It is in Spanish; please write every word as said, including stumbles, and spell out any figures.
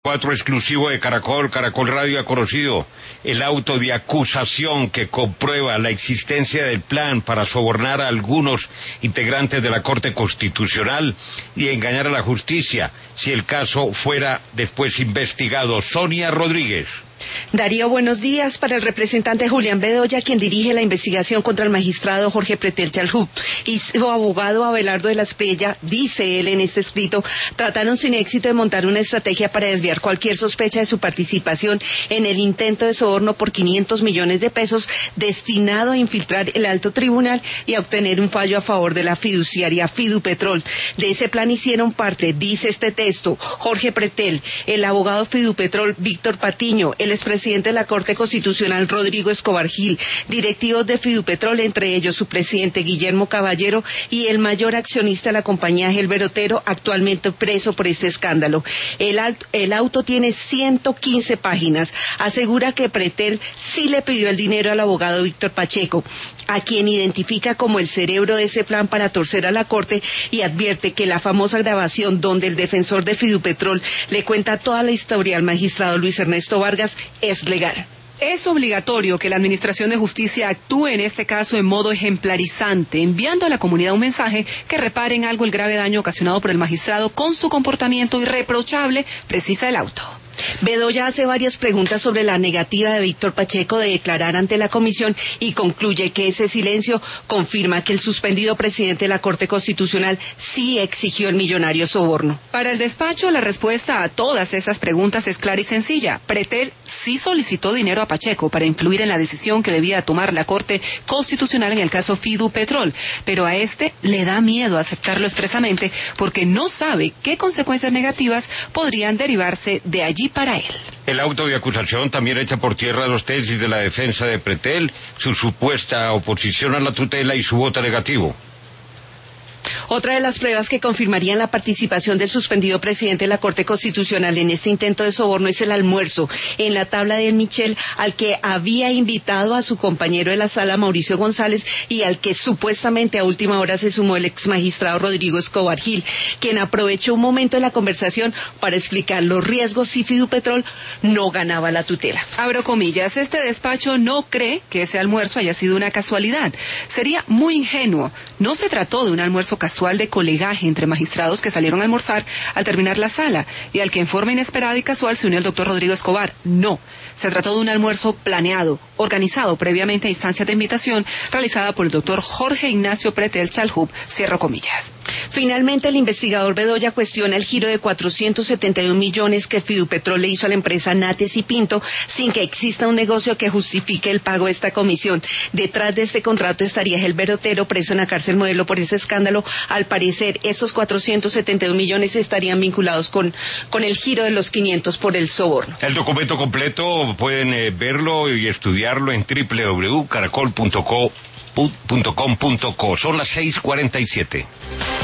Cuatro exclusivo de Caracol, Caracol Radio ha conocido el auto de acusación que comprueba la existencia del plan para sobornar a algunos integrantes de la Corte Constitucional y engañar a la justicia si el caso fuera después investigado. Sonia Rodríguez. Darío, buenos días. Para el representante Julián Bedoya, quien dirige la investigación contra el magistrado Jorge Pretel Chalhub y su abogado Abelardo de la Espriella, dice él en este escrito, trataron sin éxito de montar una estrategia para desviar cualquier sospecha de su participación en el intento de soborno por quinientos millones de pesos destinado a infiltrar el alto tribunal y a obtener un fallo a favor de la fiduciaria Fidupetrol. De ese plan hicieron parte, dice este texto, Jorge Pretel, el abogado Fidupetrol Víctor Patiño, el expresidente de la Corte Constitucional Rodrigo Escobar Gil, directivos de Fidupetrol, entre ellos su presidente Guillermo Caballero y el mayor accionista de la compañía Gelber Otero, actualmente preso por este escándalo. El, el auto tiene ciento quince páginas. Asegura que Pretel sí le pidió el dinero al abogado Víctor Pacheco, a quien identifica como el cerebro de ese plan para torcer a la Corte, y advierte que la famosa grabación donde el defensor de Fidupetrol le cuenta toda la historia al magistrado Luis Ernesto Vargas es legal. Es obligatorio que la Administración de Justicia actúe en este caso en modo ejemplarizante, enviando a la comunidad un mensaje que repare en algo el grave daño ocasionado por el magistrado con su comportamiento irreprochable, precisa el auto. Bedoya hace varias preguntas sobre la negativa de Víctor Pacheco de declarar ante la comisión y concluye que ese silencio confirma que el suspendido presidente de la Corte Constitucional sí exigió el millonario soborno. Para el despacho, la respuesta a todas esas preguntas es clara y sencilla. Pretel sí solicitó dinero a Pacheco para influir en la decisión que debía tomar la Corte Constitucional en el caso Fidupetrol, pero a este le da miedo aceptarlo expresamente porque no sabe qué consecuencias negativas podrían derivarse de allí para él. El auto de acusación también echa por tierra los tesis de la defensa de Pretel, su supuesta oposición a la tutela y su voto negativo. Otra de las pruebas que confirmarían la participación del suspendido presidente de la Corte Constitucional en este intento de soborno es el almuerzo en la tabla del Michel al que había invitado a su compañero de la sala, Mauricio González, y al que supuestamente a última hora se sumó el ex magistrado Rodrigo Escobar Gil, quien aprovechó un momento de la conversación para explicar los riesgos si Fidupetrol no ganaba la tutela. Abro comillas, este despacho no cree que ese almuerzo haya sido una casualidad. Sería muy ingenuo. No se trató de un almuerzo casual de colegaje entre magistrados que salieron a almorzar al terminar la sala y al que en forma inesperada y casual se unió el doctor Rodrigo Escobar. No, se trató de un almuerzo planeado, organizado previamente a instancias de invitación realizada por el doctor Jorge Ignacio Pretel Chalhub, cierro comillas. Finalmente, el investigador Bedoya cuestiona el giro de cuatrocientos setenta y un millones que Fidupetrol le hizo a la empresa Nates y Pinto sin que exista un negocio que justifique el pago de esta comisión. Detrás de este contrato estaría Gelber Otero, preso en la cárcel Modelo por ese escándalo. Al parecer, esos cuatrocientos setenta y un millones estarían vinculados con, con el giro de los quinientos por el soborno. El documento completo pueden eh, verlo y estudiarlo en doble u doble u doble u punto caracol punto com punto co. Son las seis cuarenta y siete.